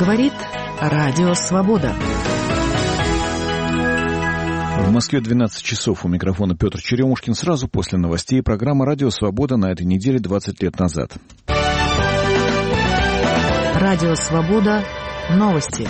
Говорит Радио Свобода. В Москве 12 часов. У микрофона Петр Черемушкин. Сразу после новостей программа «Радио Свобода» на этой неделе 20 лет назад. Радио Свобода. Новости.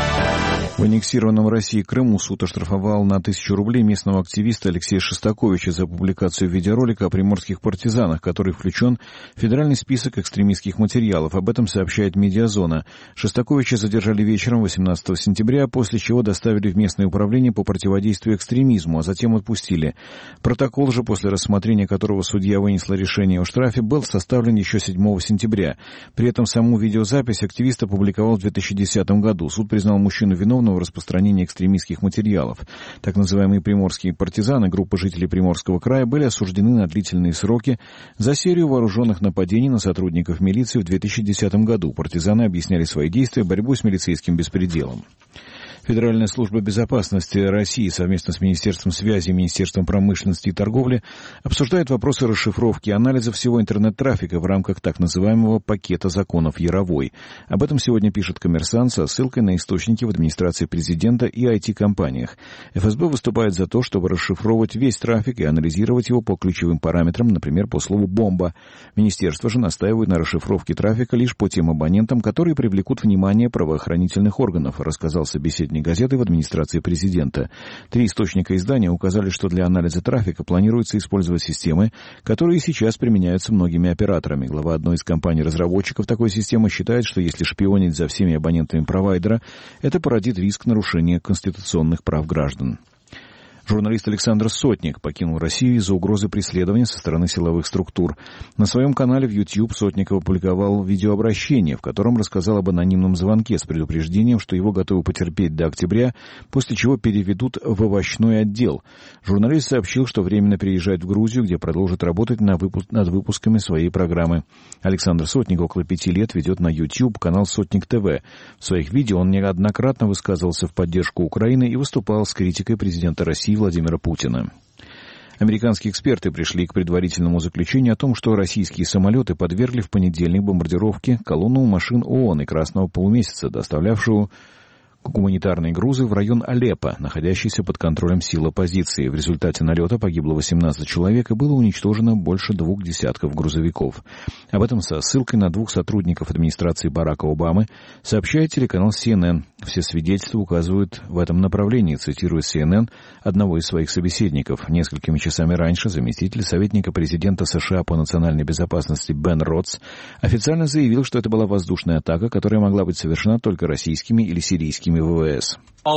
В аннексированном России Крыму суд оштрафовал на 1000 рублей местного активиста Алексея Шостаковича за публикацию видеоролика о приморских партизанах, который включен в федеральный список экстремистских материалов. Об этом сообщает «Медиазона». Шостаковича задержали вечером 18 сентября, после чего доставили в местное управление по противодействию экстремизму, а затем отпустили. Протокол же, после рассмотрения которого судья вынесла решение о штрафе, был составлен еще 7 сентября. При этом саму видеозапись активист опубликовал в 2010 году. Суд признал мужчину виновным в распространении экстремистских материалов. Так называемые приморские партизаны, группа жителей Приморского края, были осуждены на длительные сроки за серию вооруженных нападений на сотрудников милиции в 2010 году. Партизаны объясняли свои действия борьбой с милицейским беспределом. Федеральная служба безопасности России совместно с Министерством связи и Министерством промышленности и торговли обсуждает вопросы расшифровки и анализа всего интернет-трафика в рамках так называемого пакета законов Яровой. Об этом сегодня пишет «Коммерсант» со ссылкой на источники в администрации президента и IT-компаниях. ФСБ выступает за то, чтобы расшифровывать весь трафик и анализировать его по ключевым параметрам, например, по слову «бомба». Министерство же настаивает на расшифровке трафика лишь по тем абонентам, которые привлекут внимание правоохранительных органов, рассказал собеседник газеты в администрации президента. 3 источника издания указали, что для анализа трафика планируется использовать системы, которые сейчас применяются многими операторами. Глава одной из компаний-разработчиков такой системы считает, что если шпионить за всеми абонентами провайдера, это породит риск нарушения конституционных прав граждан. Журналист Александр Сотник покинул Россию из-за угрозы преследования со стороны силовых структур. На своем канале в YouTube Сотников опубликовал видеообращение, в котором рассказал об анонимном звонке с предупреждением, что его готовы потерпеть до октября, после чего переведут в овощной отдел. Журналист сообщил, что временно переезжает в Грузию, где продолжит работать над выпусками своей программы. Александр Сотник около 5 лет ведет на YouTube канал «Сотник ТВ». В своих видео он неоднократно высказывался в поддержку Украины и выступал с критикой президента России Владимира Путина. Американские эксперты пришли к предварительному заключению о том, что российские самолеты подвергли в понедельник бомбардировке колонну машин ООН и Красного полумесяца, доставлявшую гуманитарные грузы в район Алеппо, находящийся под контролем сил оппозиции. В результате налета погибло 18 человек и было уничтожено больше 2 десятков грузовиков. Об этом со ссылкой на 2 сотрудников администрации Барака Обамы сообщает телеканал CNN. Все свидетельства указывают в этом направлении, цитирует CNN одного из своих собеседников. Несколькими часами раньше заместитель советника президента США по национальной безопасности Бен Ротс официально заявил, что это была воздушная атака, которая могла быть совершена только российскими или сирийскими ВВС.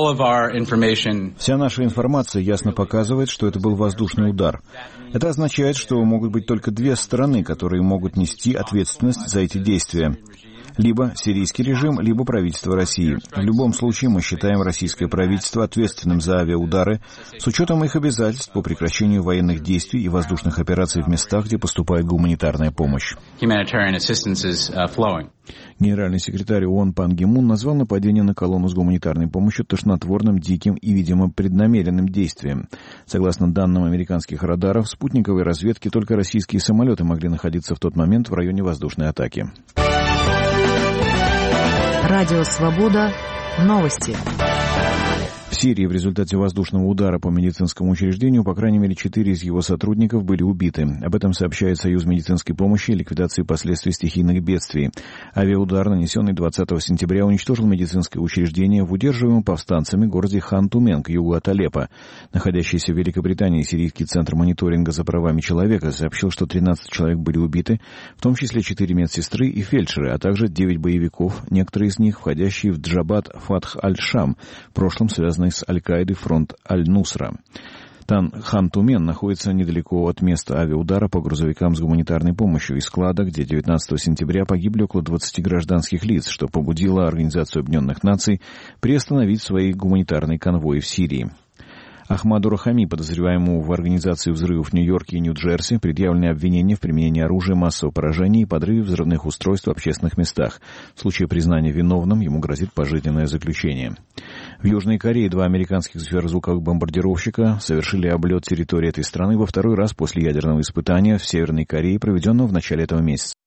Вся наша информация ясно показывает, что это был воздушный удар. Это означает, что могут быть только 2 стороны, которые могут нести ответственность за эти действия. Либо сирийский режим, либо правительство России. В любом случае мы считаем российское правительство ответственным за авиаудары с учетом их обязательств по прекращению военных действий и воздушных операций в местах, где поступает гуманитарная помощь. Генеральный секретарь ООН Пан Ги Мун назвал нападение на колонну с гуманитарной помощью тошнотворным, диким и, видимо, преднамеренным действием. Согласно данным американских радаров, спутниковой разведки только российские самолеты могли находиться в тот момент в районе воздушной атаки. Радио Свобода. Новости. В Сирии в результате воздушного удара по медицинскому учреждению, по крайней мере, 4 из его сотрудников были убиты. Об этом сообщает Союз медицинской помощи и ликвидации последствий стихийных бедствий. Авиаудар, нанесенный 20 сентября, уничтожил медицинское учреждение в удерживаемом повстанцами городе Хан-Тумен к югу от Алеппо. Находящийся в Великобритании Сирийский центр мониторинга за правами человека сообщил, что 13 человек были убиты, в том числе 4 медсестры и фельдшеры, а также 9 боевиков, некоторые из них входящие в Джабат Фатх аль-Шам, в прошлом связанный с Аль-Каидой фронт Аль-Нусра. Хан-Тумен находится недалеко от места авиаудара по грузовикам с гуманитарной помощью и склада, где 19 сентября погибли около 20 гражданских лиц, что побудило Организацию Объединенных Наций приостановить свои гуманитарные конвои в Сирии. Ахмаду Рахами, подозреваемому в организации взрывов в Нью-Йорке и Нью-Джерси, предъявлены обвинения в применении оружия массового поражения и подрыве взрывных устройств в общественных местах. В случае признания виновным ему грозит пожизненное заключение. В Южной Корее 2 американских сверхзвуковых бомбардировщика совершили облет территории этой страны во 2-й раз после ядерного испытания в Северной Корее, проведенного в начале этого месяца.